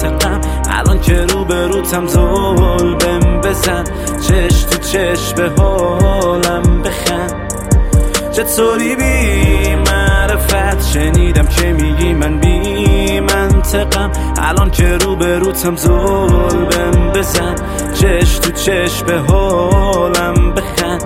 منطقم. الان که رو به روتم ظلم بزن، چش تو چش به حالم بخند. چطوری بی معرفت شنیدم که میگی من بی منطقم. الان که رو به روتم ظلم بزن، چش تو چش به حالم بخند.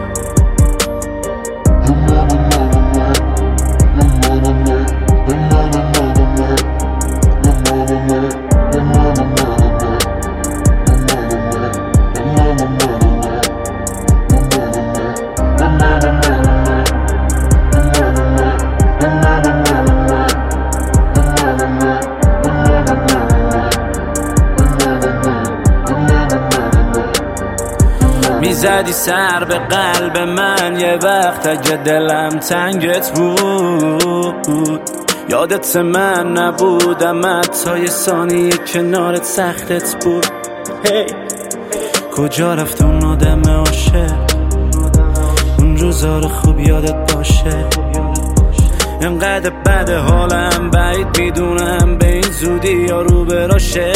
میزدی سر به قلب من یه وقت اگه دلم تنگت بود. یادت من نبودم حتی یه ثانیه کنارت سختت بود. هی کجا رفت اون آدم عاشق؟ اون روزا خوب یادت باشه. انقدر بد حالم بعید میدونم به این زودی یا رو براشه.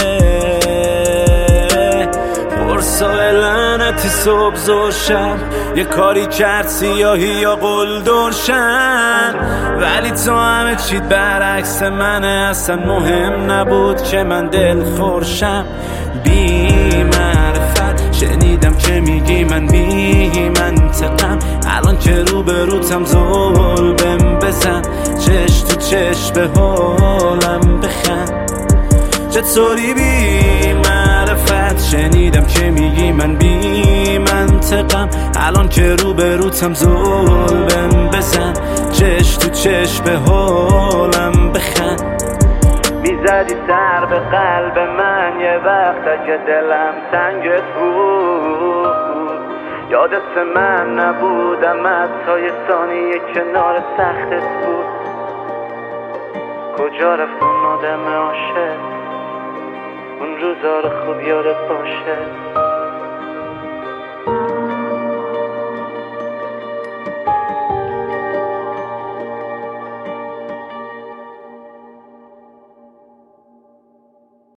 پرسای لعنتی صبح زور شب یه کاری کرد سیاهی یا قلدرشن. ولی تو همه چیت برعکس منه، اصلا مهم نبود که من دل خورشم. بی معرفت شنیدم که میگی من بی منطقم. الان که رو به روتم ظلم بزن، چش تو چش به حالم بخند. چطوری بی معرفت شنیدم که میگی من بی منطقم. الان که رو به روتم ظلم بزن، چش تو چش به حالم بخند. میزدی سر به قلب من یه وقت اگه دلم تنگت بود. یادت من نبودم حتی یه ثانیه کنار سختت بود. کجا رفت اون آدم عاشق؟ اون روزا رو خوب یادت باشه.